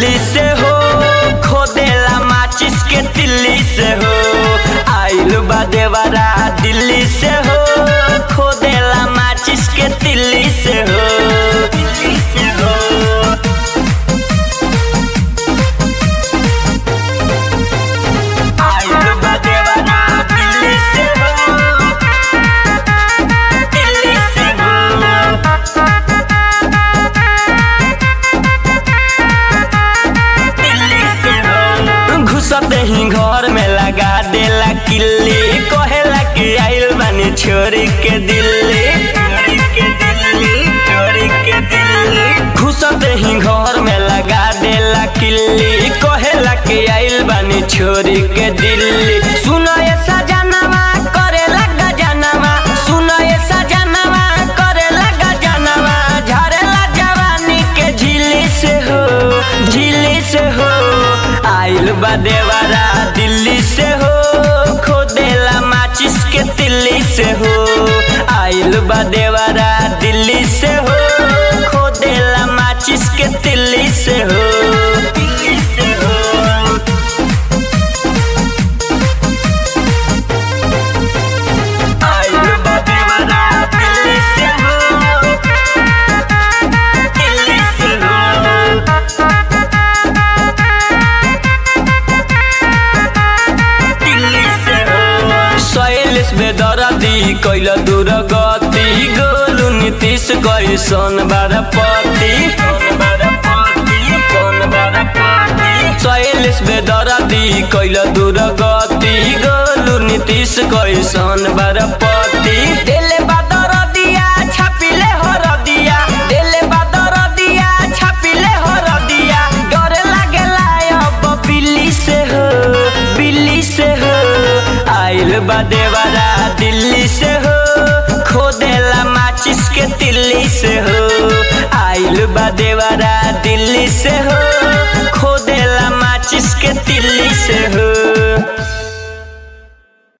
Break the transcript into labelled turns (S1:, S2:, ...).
S1: दिल्ली से हो, खोदेला माचिस के तिल्ली से हो। आइल बा देवरा दिल्ली से हो, खोदेला माचिस के तिल्ली से हो, दिल्ली से हो। आइल बा देवरा दिल्ली से हो, दिल्ली से हो। घुसते ही घर में लगा देला किल्ली, कहेला कि आइल बानी छोरी के दिल्ली, घुसते ही घर में लगा देला किल्ली, कहेला कि आइल बानी छोरी के दिल्ली। सुनो ये सजनवा करेला गजनवा, सुनो ये सजनवा करेला गजनवा, झरेला जवानी के झिल्ली से हो, झिल्ली से हो। आइल बा देवरा दिल्ली से हो, खोदेला माचिस के तिल्ली से हो। आइल बा देवरा दिल्ली से हो, खोदेला माचिस के तिल्ली से हो, दिल्ली से हो। आइल बा देवरा दिल्ली से हो, दिल्ली से हो। बेदरदी कैल दूर गति, गोलू नीतीश कैसन बारपति, शैलेश बेदरदी कैल दूर गति, गोलू नीतीश कैसन बारपति। देले बादर दिया छापिले हर दिया, देले बादर दिया छापिले हर दिया, डर लागेला अब बिल्ली से हो, बिल्ली से हो। आइल बा देवरा दिल्ली से हो, खोदेला माचिस के तिल्ली से हो। आइल बा देवरा दिल्ली से हो, खोदेला माचिस के तिल्ली से हो।